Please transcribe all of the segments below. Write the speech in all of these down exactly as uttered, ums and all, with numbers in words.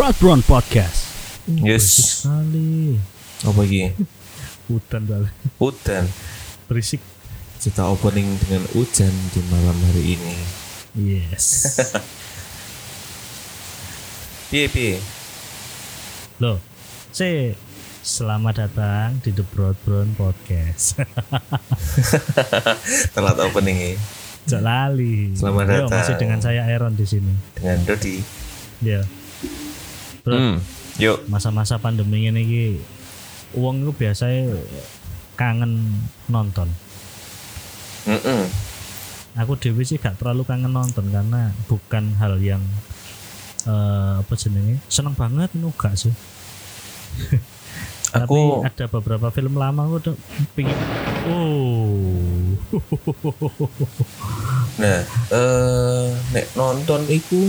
Broad Brown Podcast. Yes. Sekali. Apa iki? Hutan kali. Hutan. Berisik. Kita opening dengan hujan di malam hari ini. Yes. Piye piye? Loh, C, selamat datang di The Broad Brown Podcast. Telat opening ya. Jangan lali. Selamat Yo, datang. masih dengan saya Aaron di sini. Dengan Dodi. Ya. Bro, Hmm. Yuk. masa-masa pandemi ini ki uang itu biasanya kangen nonton. Mm-mm. Aku dewi sih gak terlalu kangen nonton karena bukan hal yang uh, apa jenenge seneng banget itu gak sih. Aku Tapi ada beberapa film lama aku udah pingin. Oh. Nah, eh nek nonton iku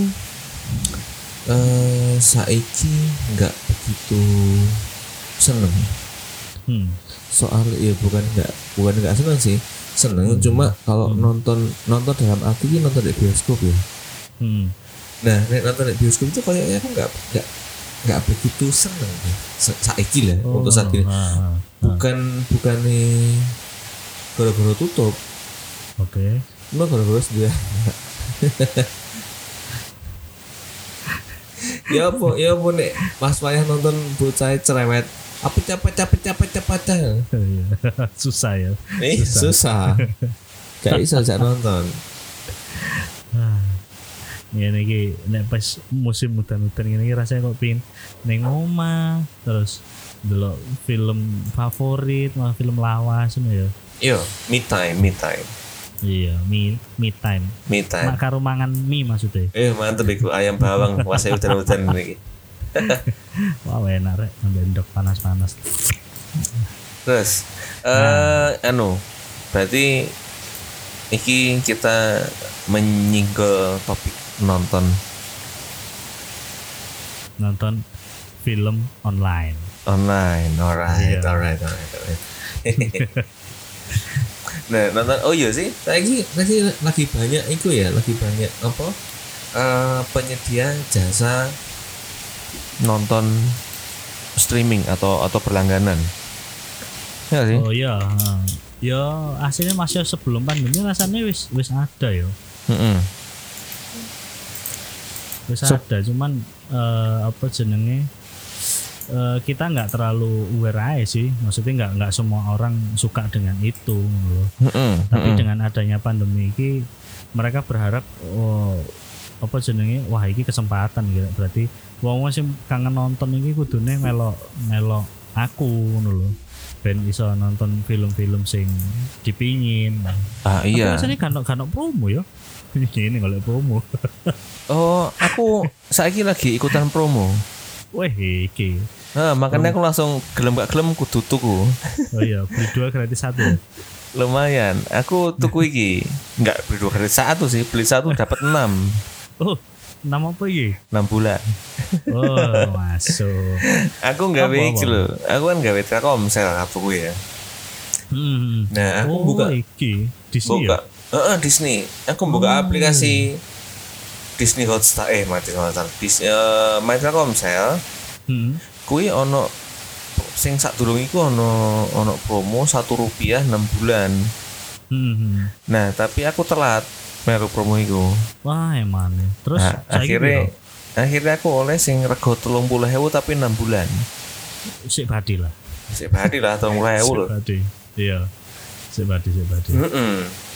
eh saiki enggak begitu seneng. Hmm. Soal ya bukan enggak bukan enggak seneng sih. Seneng hmm. cuma kalau hmm. nonton nonton dalam arti ini nonton di bioskop ya. Hmm. Nah, nek nonton di bioskop itu kayaknya aku enggak enggak enggak begitu seneng ya. Saiki lah Oh, untuk saat ini. ah, ah, Bukan bukan nih gara-gara tutup. Oke. Okay. Cuma gara-gara dia. Ya apa ya apa nek pas wayah nonton bocah cerewet apa capek capek capek capek Susah ya. nih susah, susah. Gak bisa jak nonton. Ya nih nek pas musim hutan-hutan ini rasanya kok pin neng omah terus delok film favorit mah film lawas ya. Yo me time me time. Iya, me me time. Me time. Mak karo mangan mie maksudnya. Eh mantep iku ayam bawang wasai hutan-hutan iki. Wah enak rek ndok panas-panas. Terus eh nah. anu berarti iki kita menyinggung topik nonton nonton film online. Online, alright, yeah. alright, alright, alright. Nah, nonton, oh iya sih, lagi lagi lagi banyak itu ya, lagi banyak apa uh, penyedia jasa nonton streaming atau atau berlangganan. Ya sih. Oh iya, ya aslinya masih sebelum pandemi rasanya wis wis ada ya. Mm-hmm. Wis so, ada, cuman uh, apa jenenge? Uh, kita nggak terlalu aware aja sih, maksudnya nggak nggak semua orang suka dengan itu loh. Mm-hmm. Tapi mm-hmm. dengan adanya pandemi ini mereka berharap oh, apa jenenge wah ini kesempatan gitu, berarti wong sing kangen nonton ini kudune melo melo aku ngono lho, ben iso nonton film-film sing dipingin. Ah iya. Tapi kan kan promo ya. Ini kalau promo. Oh, aku saiki lagi ikutan promo. Weh iki. Nah, makanya aku langsung gelem gak gelem kudu tuku. Oh iya, beli dua gratis satu. Lumayan. Aku tuku iki. Enggak beli dua gratis satu sih, beli satu dapat enam. Oh, enam apa iki? enam bulan. Oh, masuk. Aku gawe iki lho. Aku kan gawe Telkomsel apa gue ya. Hmm. Nah, aku oh, buka iki Disney buka. Heeh, uh, Disney. Aku buka oh. aplikasi Disney Hotstar eh mati Hotstar. Disney uh, My Telkomsel. Hmm. Kui ono sing sadurung iku ono ono promo satu rupiah enam bulan. Hmm. Nah, tapi aku telat melu promo iku. Wah, emane. Terus nah, akhirnya akhirnya aku oleh sing rego telung puluh ribu tapi enam bulan. Sik badi lah. Sik badi lah telung puluh ribu lho. Sik badi. Iya. Sik badi, sik badi. Heeh.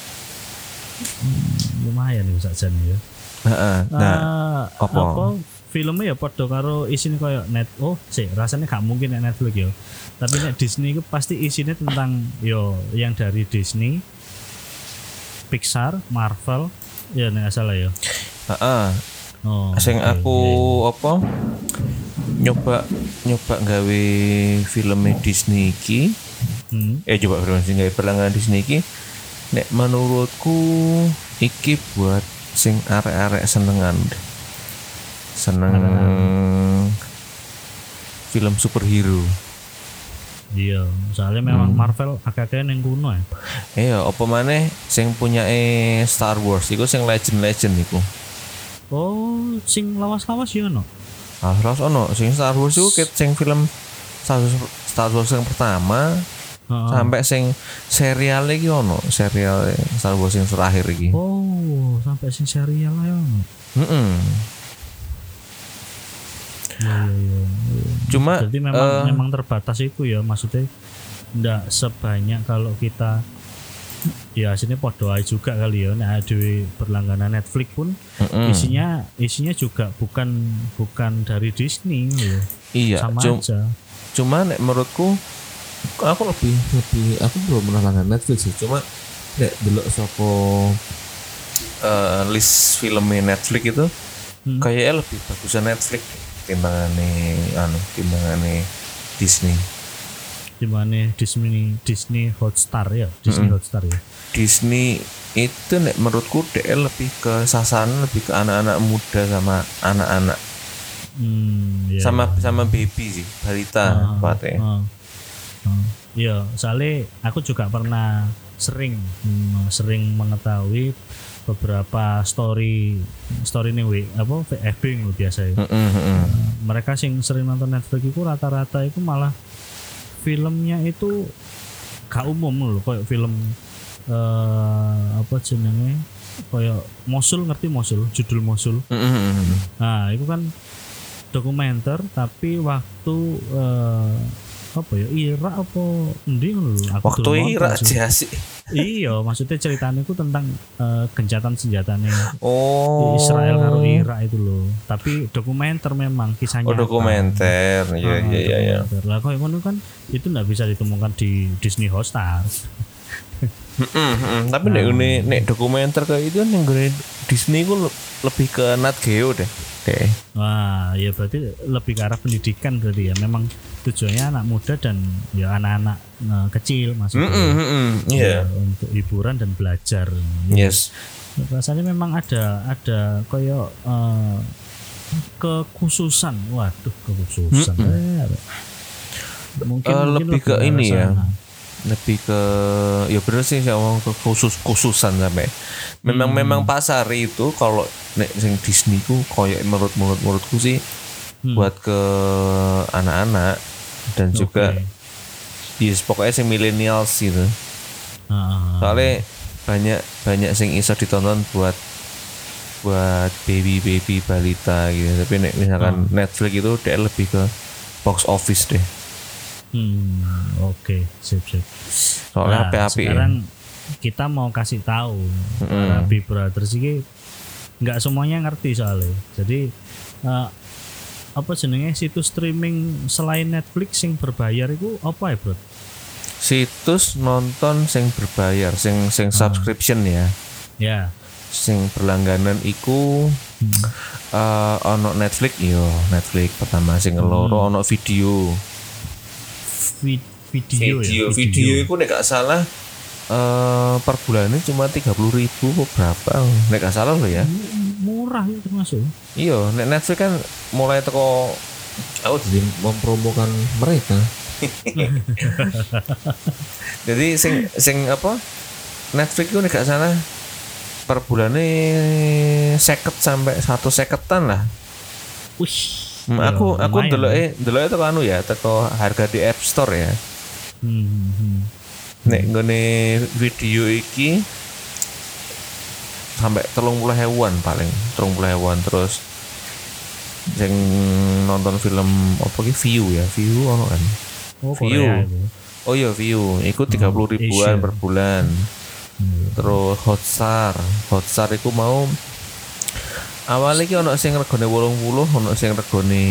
Hmm, lumayan iki sakjane ya. Heeh. Nah, uh, apa? apa filmnya ya padha karo isine koyo net. Oh, sih rasanya gak mungkin nek Netflix ya. Tapi nek Disney itu pasti isinya tentang yo yang dari Disney, Pixar, Marvel, ya nek salah ya. Heeh. Oh. Sing okay. aku apa? Nyoba nyoba gawe filmnya Disney iki. Hmm. Eh coba film sing gawe berlangganan Disney iki. Nek menurutku iki buat sing arek-arek senengan. Seneng hmm. film superhero. Iya, soalnya memang hmm. Marvel agak-agak yang kuno ya. Iya, apa maneh sing punya eh Star Wars iku sing legend-legend iku. Oh, sing lawas-lawas ya no. Harus ono sing Star Wars itu ket sing film Star Wars, Star Wars yang pertama uh-huh. sampai sing serial iki ono, serial Star Wars yang terakhir iki. Oh, sampai sing serial ae ono. Heeh. Ya, ya, ya. Cuma jadi memang uh, memang terbatas itu ya, maksudnya ndak sebanyak kalau kita ya sini podo aja juga kali ya. Nah, di berlangganan Netflix pun mm-hmm. isinya isinya juga bukan bukan dari Disney loh. Iya, sama cum- aja. Cuma nek menurutku aku lebih lebih aku belum pernah langganan Netflix sih. Cuma nek delok saka uh, list filmnya Netflix itu hmm. kayaknya lebih bagusan Netflix timbangane anu timbangane Disney. Dimana Disney Disney Hotstar ya Disney mm-hmm. Hotstar ya Disney itu nek menurutku dia lebih ke sasaran lebih ke anak-anak muda sama anak-anak hmm, yeah. sama sama baby sih balita uh, uh, uh, uh. Ya soalnya aku juga pernah sering hmm, sering mengetahui beberapa story story nih we apa F B loh biasa ya. Mm-hmm. Uh, mereka sing sering nonton Netflix itu rata-rata itu malah filmnya itu gak umum loh, kayak film uh, apa jenenge kayak Mosul, ngerti Mosul, judul Mosul. Mm-hmm. Nah itu kan dokumenter tapi waktu uh, apa ya Irak apa endi ngono lho. Waktu Irak aja sih. Iya, maksudnya ceritanya itu tentang uh, gencatan senjatanya oh. Israel karo Irak itu loh. Tapi dokumenter memang kisahnya. Oh dokumenter, iya iya iya. Ya. Lah kok ngono kan itu nggak bisa ditemukan di Disney Hotstar. Tapi nek nah. nek dokumenter kayak itu yang gue Disney itu lebih ke Nat Geo deh. Deh. Wah, ya berarti lebih ke arah pendidikan berarti ya. Memang tujuannya anak muda dan ya anak-anak uh, kecil maksudnya mm-hmm, yeah. ya, untuk hiburan dan belajar. Yes. Rasanya memang ada ada kayak uh, kekhususan. Waduh, kekhususan. Mm-hmm. Eh, mungkin, uh, mungkin lebih ke ini ya. Lebih ke ya bener sih saya ngomong ke khusus khususan sampai. Memang hmm. memang pasar itu kalau nek sing Disney ku koyo menurut menurut menurutku sih hmm. buat ke anak-anak dan okay. juga yes pokoknya sing millennials gitu. Ah. Soalnya banyak banyak sing iso ditonton buat buat baby baby balita gitu. Tapi nek misalkan ah. Netflix itu dia lebih ke box office deh. Hmm, oke, okay. sip sip. Soalnya nah, H P sekarang kita mau kasih tahu mm. para Big Brothers ini nggak semuanya ngerti soalnya. Jadi uh, apa jenenge situs streaming selain Netflix yang berbayar itu apa ya, Bro? Situs nonton sing berbayar, sing sing subscription ya. Ya. Yeah. Sing berlangganan iku hmm. uh, ono Netflix yo, Netflix pertama sing loro hmm. ono video. Video, video, ya? video, video itu nek gak salah uh, per bulannya cuma tiga puluh ribu berapa nek gak salah loh ya murah ya termasuk iya nek Netflix kan mulai teko aku jadi mempromokan mereka jadi sing sing apa Netflix itu nek gak salah per bulannya seket sampai satu seketan lah wih Hmm, aku ya, aku ndeloke ndeloke teko anu ya, teko harga di App Store ya. Hmm. hmm. Nek nggone video iki sampai telung puluh ribuan paling, telung puluh ribuan terus yang nonton film apa ki View ya, View ono kan. Oh, View. Oh iya View, iku tiga puluh ribuan oh, per bulan. Hmm. Terus Hotstar, Hotstar iku mau awalnya ki ono sing regane wolong puluh, ono sing regane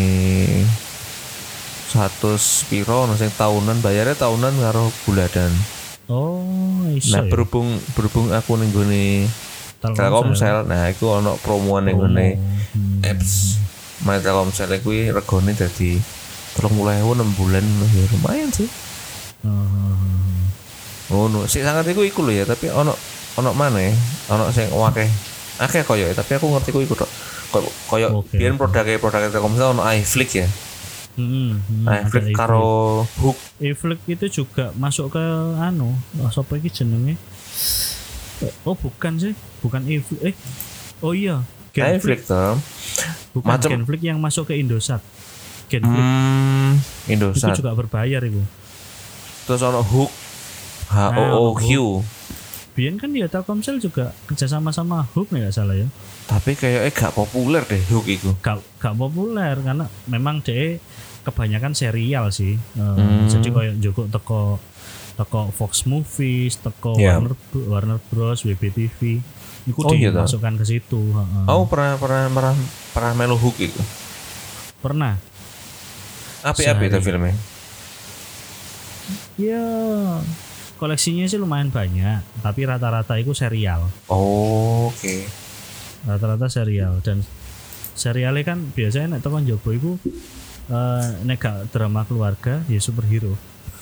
seratus piro, ono sing tahunan, bayarnya tahunan karo bulanan. Oh, iso. Nah, berhubung berhubung aku ning gone Telkomsel, nah iku ono promoan ning gone hmm. apps My Telkomsel kuwi regane dadi tiga puluh ribu enam bulan ya lumayan sih. Hmm. Oh, no, sik sangat iku iku lho ya, tapi ono ono maneh, ono sing akeh. Akeh koyo tapi aku ngerti ku iku tok. Koyo koyo okay, biyen produk-e produk Telkomsel ono iFlix ya. Heeh. Hmm, hmm, iFlix karo Hook. iFlix itu juga masuk ke anu, sapa iki jenenge? Oh, bukan sih, bukan iFlix. Eh. Oh iya, iFlix to. Bukan Macem, Genflix yang masuk ke Indosat. Genflix. Hmm, Indosat. Itu juga berbayar itu. Terus ono Hook, H O O Q. Biyen kan ya Telkomsel juga kerjasama sama Hook nih gak salah ya. Tapi kayaknya gak populer deh Hook itu. Gak, gak populer karena memang dia kebanyakan serial sih. Hmm. Jadi kayak Joko teko teko Fox Movies, teko yeah. Warner Warner Bros, W B T V. Iku oh, dimasukkan iya ke situ. Oh pernah pernah pernah pernah melu Hook itu. Pernah. Api-api itu filmnya. Ya koleksinya sih lumayan banyak, tapi rata-rata itu serial. Oh, oke. Okay. Rata-rata serial dan serialnya kan biasanya nek tekan jobo iku uh, nek gak drama keluarga ya superhero.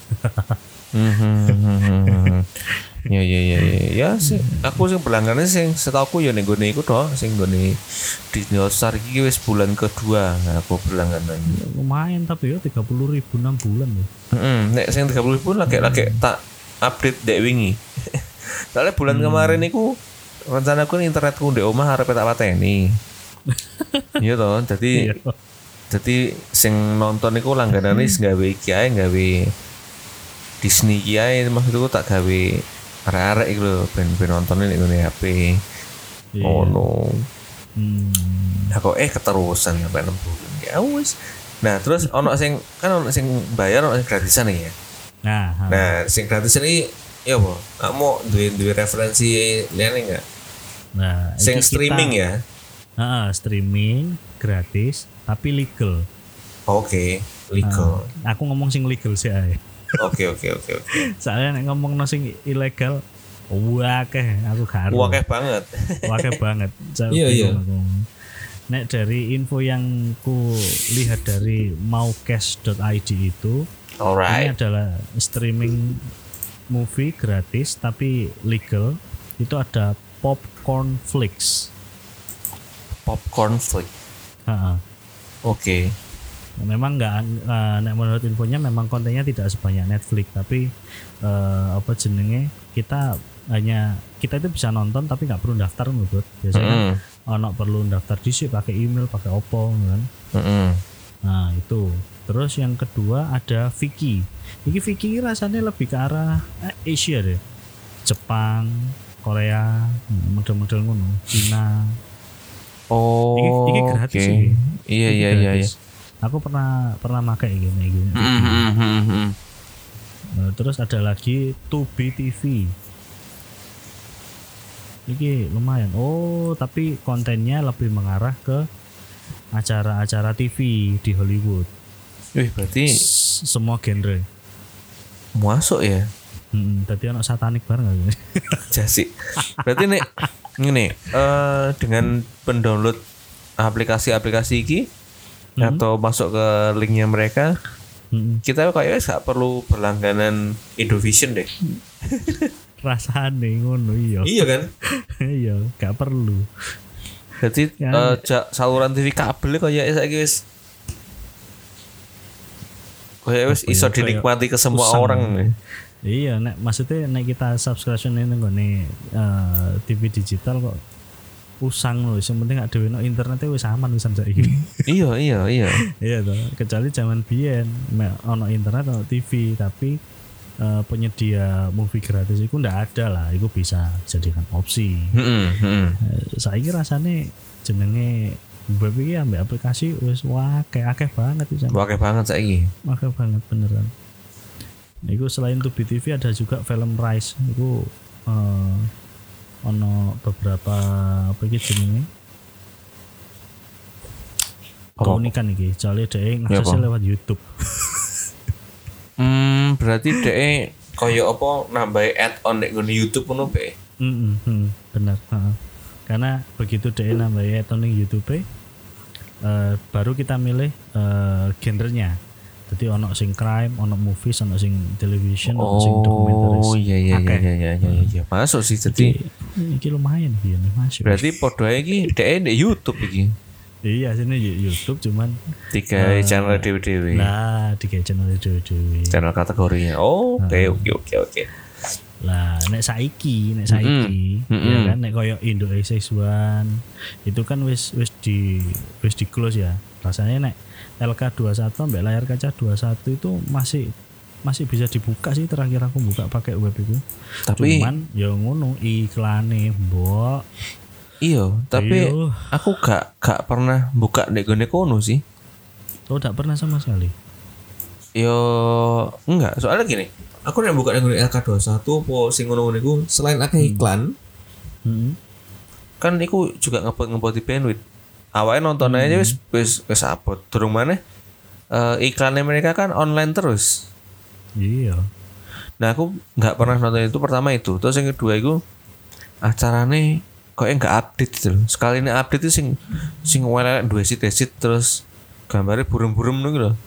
Ya ya ya ya ya sih aku sing berlangganan sing setahu ya ning gone iku to sing gone Disney Star iki wis bulan kedua nah, aku berlangganan ya, lumayan tapi ya tiga puluh ribu enam bulan loh. Heeh nek sing tiga puluh ribu lagi-lagi tak update dek wingi. Soalnya bulan hmm. kemarin iku rencanaku internetku ndek omah arep tak pateni. Iya toh jadi jadi sing nonton iku langganane wis gawe iki ae gawe Disney kiai maksudku tak gawe arek-arek iku lho ben-ben nonton ning ngene H P. Yeah. Oh no. Hmm. Nah kok eh keterusan sampai enam bulan. Ya wis. Nah, terus ono sing kan ono sing bayar ono sing gratisan ya. Nah, nah sing gratisan iki ya apa? Kamu duwe-duwe referensi liyane enggak? Nah, sing streaming kita, ya. Heeh, uh, streaming gratis tapi legal. Oke, okay, legal. Uh, aku ngomong sing legal sih ae. Oke oke oke oke. Soalnya nek ngomong no sing ilegal, wakeh aku gak ngerti. Wakeh banget. Wakeh banget. Iya iya. Nek dari info yang ku lihat dari maucash dot i d itu, alright. Ini adalah streaming movie gratis tapi legal. Itu ada Popcorn Flix. Popcorn Flix. Heeh. Oke. Okay. Memang nggak, uh, menurut infonya memang kontennya tidak sebanyak Netflix, tapi uh, apa jenenge kita hanya kita itu bisa nonton tapi nggak perlu daftar menurut biasanya mm. ono perlu daftar dhisik pakai email pakai opo kan. Mm-hmm. Nah itu terus yang kedua ada Viki. Ini Viki rasanya lebih ke arah eh, Asia deh, Jepang, Korea, model-model ngono, Cina. Oh. Ini, ini gratis okay. sih. Iya iya iya iya. Aku pernah pernah pakai gini gini. Mm-hmm. Nah, terus ada lagi Tubi T V. Ini lumayan. Oh, tapi kontennya lebih mengarah ke acara-acara T V di Hollywood. Wih, berarti S- semua genre. Masuk ya? Hmm, tadi anak satanik bareng gak? Jasik. Berarti nih ngene, uh, dengan pendownload aplikasi-aplikasi iki mm-hmm. atau masuk ke linknya mereka, mm-hmm. kita kayaknya gak perlu berlangganan Indovision deh. Rasane ngono iya. Iya kan? Iya, gak perlu. Jadi ya, uh, ja, saluran T V kabel kayak saiki wis kayak wis iso dinikmati ke semua usang. Orang nih. Iya, nek maksudnya nek kita subscription ini nggone uh, T V digital kok usang loh, yang penting gak dhewe no internetnya wis aman wisan saiki. Iya, iya, iya. Iya toh, kecuali zaman biyen ono internet ono T V tapi uh, penyedia movie gratis itu ndak ada lah, itu bisa jadikan opsi. Heeh, heeh. Saiki rasane jenenge web iki ambek aplikasi wis wah kayak akeh banget wisan. Akeh banget saiki. Akeh banget beneran. Iku selain Tubi T V ada juga film Rise. Iku uh, ono beberapa apa iki jenenge? Keunikan iki, soalnya dhek ngaksesnya lewat YouTube. Hmm, berarti dhek koyo apa nambahi add-on nek ngene YouTube ngono bae. Heeh, hmm, bener, heeh. Karena begitu dhek nambahi add-on ning YouTube uh, baru kita milih uh, genrenya. Jadi ono sing crime, ono movies, ono sing television, ono oh, sing documentaries. Oh iya iya iya iya iya iya iya. Masuk sih jadi iki, iki lumayan iki nih masuk. Berarti padha iki dhek ndek YouTube iki. Iya, sini YouTube cuman tiga uh, channel dewe-dewe. Nah, tiga channel dewe-dewe. Channel kategorinya. Oh, oke oke oke oke. Lah nek saiki, nek saiki Mm-mm. ya kan nek koyo Indo A six one itu kan wis wis di wis di close ya. Rasanya nek L K dua puluh satu mbek layar kaca dua puluh satu itu masih masih bisa dibuka sih, terakhir aku buka pakai web itu. Tapi cuman ya ngono iklane, mbok. Iya, tapi Iyo. aku gak gak pernah buka nek gone kono sih. Oh, tak pernah sama sekali. Yo enggak, soalnya gini. Aku nek buka nek gone L K dua puluh satu po sing ngono-ngono iku selain akeh iklan, Hmm. kan iku juga ngepot-ngepot di bandwidth. Awalnya nonton aja wis wis wis abot. Durung maneh uh, iklannya mereka kan online terus. Iya. Nah aku nggak pernah nonton itu, pertama itu. Terus yang kedua itu acarane kok nggak update gitu loh. Sekali ini update itu sing sing welek dua sit desit terus gambarnya burem-burem gitu loh.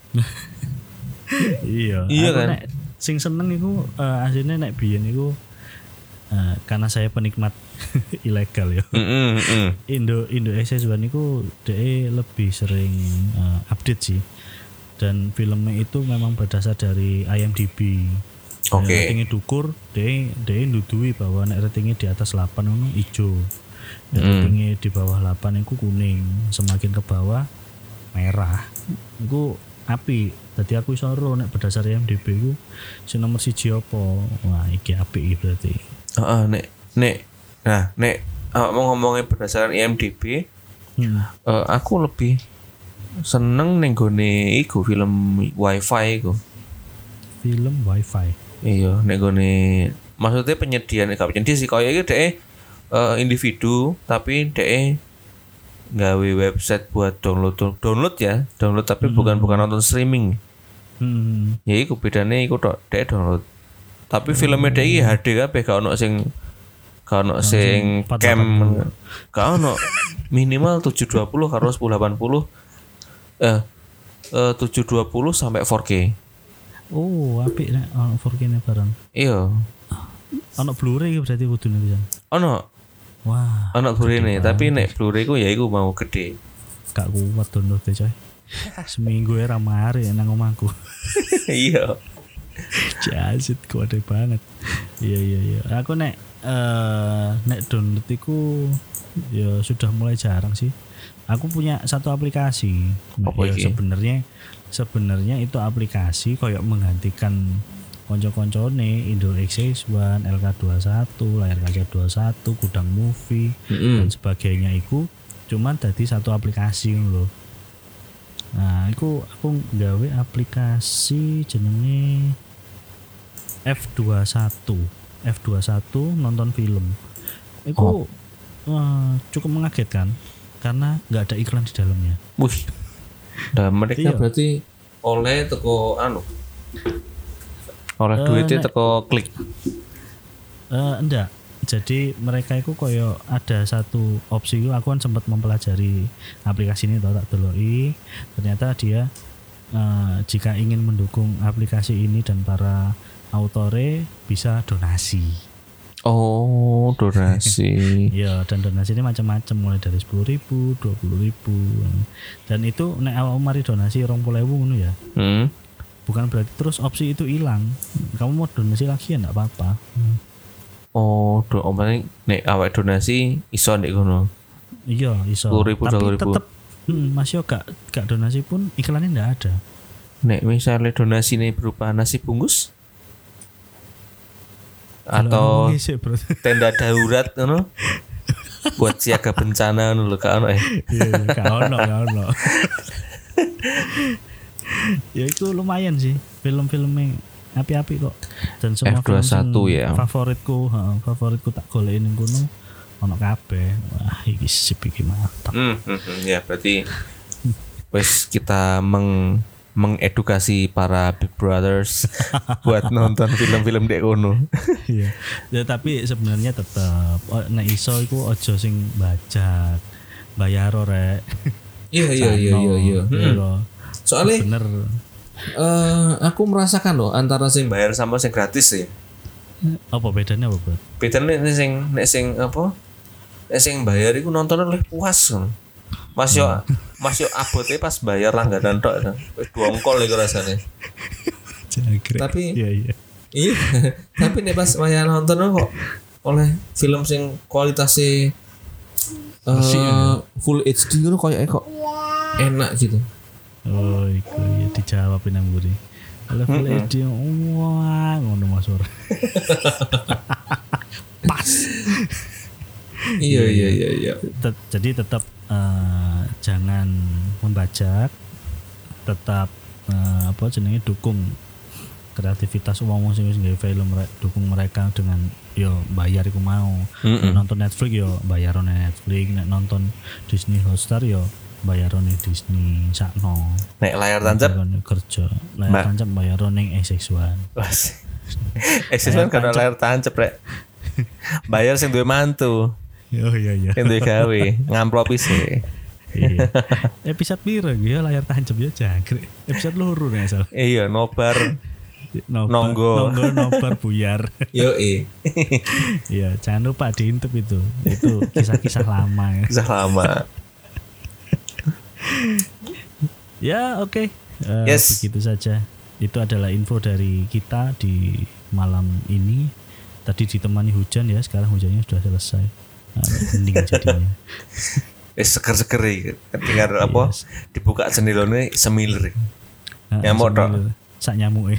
Iya. Iya Aku kan? nek sing seneng iku uh, aslinya nek biyen iku uh, karena saya penikmat ilegal ya. Mm-mm, mm. Indo Indo A six one iku de lebih sering uh, update sih. Dan filmnya itu memang berdasar dari I M D B. Oke. Okay. Ratingnya dukur, de de nduduhi bahwa nek ratingnya di atas delapan ngono ijo. Nek Mm. ratingnya di bawah delapan iku kuning, semakin ke bawah merah. Iku api. Tadi aku iso ro nek berdasar I M D B iku sing nomor siji apa. Wah, iki apik berarti. Heeh, nek nek nah nek uh, mau ngomongin berdasarkan I M D B, Hmm. uh, aku lebih seneng ning gone iku film Wi-Fi iku. Film Wi-Fi. Iya, nek gone maksudnya penyediaan gak penyedia sih kaya iki dhek uh, individu tapi dhek gawe website buat download download ya, download tapi Hmm. bukan bukan nonton streaming. Hmm. Ya iku bedane iku tok dhek download. Tapi filmnya dhek iki H D kabeh gak ono sing gak ono sing empat cam, delapan puluh. gak ono. Minimal tujuh dua puluh karo sepuluh delapan puluh eh eh tujuh dua puluh sampai empat K. Oh, apik nek ono four K ne bareng. Iya. Ono Blu-ray berarti kudune pisan. Ono Wah, ono Blu-ray nih, tapi nek Blu-ray ku ya iku mau gede. gak kuat download e coy. Seminggu ya ramare nang omahku. Iya. Jasit kuat banget. Iya iya iya. Aku nek eh nek download iku ya sudah mulai jarang sih. Aku punya satu aplikasi. Nah, Apa ya iki? sebenarnya sebenarnya itu aplikasi koyo menggantikan konco-koncone Indo A six one, L K dua puluh satu, layar kaca dua puluh satu, gudang movie Mm-mm. dan sebagainya iku cuman dadi satu aplikasi ngono lho. Nah, iku aku gawe aplikasi jenenge F dua puluh satu. F dua puluh satu nonton film. Iku wah, cukup mengagetkan karena nggak ada iklan di dalamnya. Wih. Nah, mereka Iya. berarti oleh teko anu. Oleh Eh, duitnya nek- teko klik. Eh enggak. Jadi mereka itu koyo ada satu opsi itu, aku kan sempat mempelajari aplikasi ini tau tak deloki. Ternyata dia eh, jika ingin mendukung aplikasi ini dan para autore bisa donasi. Oh, donasi. Iya, dan donasi ini macam-macam mulai dari sepuluh ribu, dua puluh ribu. Dan itu nek awakmu mari donasi rong puluh ribu ngono ya. Hmm. Bukan berarti terus opsi itu hilang. Kamu mau donasi lagi ya enggak apa-apa. Oh, do omane nek awake donasi iso ndek kono. Iya, iso. sepuluh ribu, dua puluh Tapi ribu. tetap hmm, masih gak gak donasi pun iklannya enggak ada. Nek misalnya donasi ini berupa nasi bungkus Kalau atau ngomong isik, bro. tenda darurat ngono buat siaga bencana ngono lho gak ono ya. Iya, gak ono, gak ono. Ya itu lumayan sih film-filmnya api-api kok. Dan semua F dua puluh satu film sing ya. favoritku, heeh, favoritku tak golekin ning kono ono kabeh. Wah, iki sip iki mantap. Hmm, hmm, hmm, ya berarti wes kita meng mengedukasi para Big Brothers buat nonton film-film dek kono. Iya. Ya tapi sebenarnya tetap oh, nek iso iku aja sing bajak. Bayar rek. Iya Hmm. Soalnya Bener. eh aku merasakan loh antara sing bayar sama sing gratis sih. Apa bedanya apa, Bro? Bedanya nek sing nek sing apa? Nek sing bayar iku nonton oleh puas. Mas yo Mas yo abote pas bayar langganan tok. Wis dongkol iku rasane. Jangkrik. Tapi- iya iya. Iya. Tapi nih pas wayah nonton kok oleh film sing kualitasnya uh, full H D ngono koyo kok enak gitu. Oh, iku ya dijawab nang mburi. Kalau full H D wah ngono Mas Sur. Pas. Iya iya iya iya. Jadi tetap uh, jangan membajak, tetap uh, apa jenenge dukung kreativitas wong-wong sing wis nggawe film, dukung mereka dengan yo bayar iku mau. Mm-mm. Nonton Netflix yo bayar nang Netflix, nek nonton Disney Hotstar yo bayar nang Disney sakno. Nek layar tancap kerja, layar tancap bayar nang X X one. Wes. X X one kan layar tancap rek. Bayar sing duwe mantu. Oh iya iya. Sing duwe gawe, ngamplopi sih. Iya. Episode piro ya layar tancap ya jangkrik. Episode loro nek asal. Iya, nobar. Nobar, nonggo nonggo nobar buyar. Yo eh. Iya, jangan lupa diintip itu. Itu kisah-kisah lama ya. Kisah lama. Ya, oke. Okay. Uh, yes. Begitu saja. Itu adalah info dari kita di malam ini. Tadi ditemani hujan ya, sekarang hujannya sudah selesai. Nah, hening jadinya. Eh seger-seger iki. Tinggal apa? Yes. Dibuka jendelane semilir. Nah, nyamuk tok. Sak nyamuke.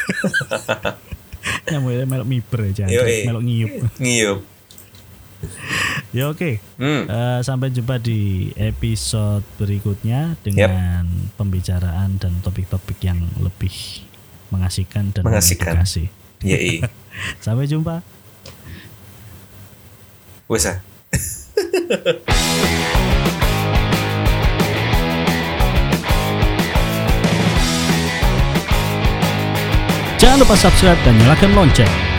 Nyamuke melok miber aja, melok ngiyup. Ngiyup. Ya oke. Okay. Hmm. Uh, sampai jumpa di episode berikutnya dengan yep. pembicaraan dan topik-topik yang lebih mengasihkan dan mengasihkan. Iya. Sampai jumpa. Wes ah. Jangan lupa subscribe dan nyalakan lonceng